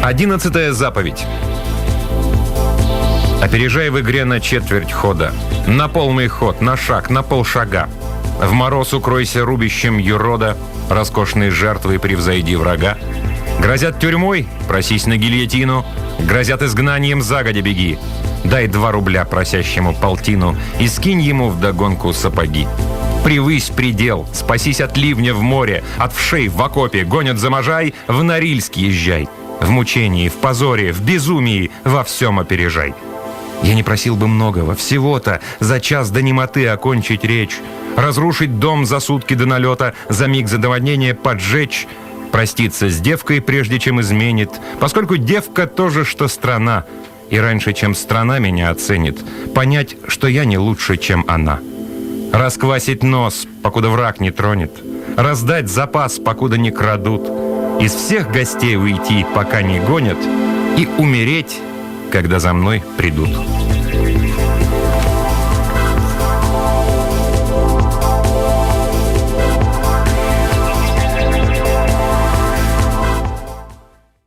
11-я заповедь. Опережай в игре на четверть хода, на полный ход, на шаг, на полшага. В мороз укройся рубищем юрода, роскошные жертвы превзойди врага. Грозят тюрьмой, просись на гильотину, грозят изгнанием, загодя беги. Дай 2 рубля просящему полтину и скинь ему вдогонку сапоги. Превысь предел, спасись от ливня в море, от вшей в окопе, гонят за Можай, в Норильск езжай. В мучении, в позоре, в безумии во всем опережай. Я не просил бы многого, всего-то за час до немоты окончить речь, разрушить дом за сутки до налета, за миг за наводнение поджечь, проститься с девкой, прежде чем изменит, поскольку девка тоже, что страна, и раньше, чем страна меня оценит, понять, что я не лучше, чем она. Расквасить нос, покуда враг не тронет, раздать запас, покуда не крадут, из всех гостей уйти, пока не гонят, и умереть, когда за мной придут.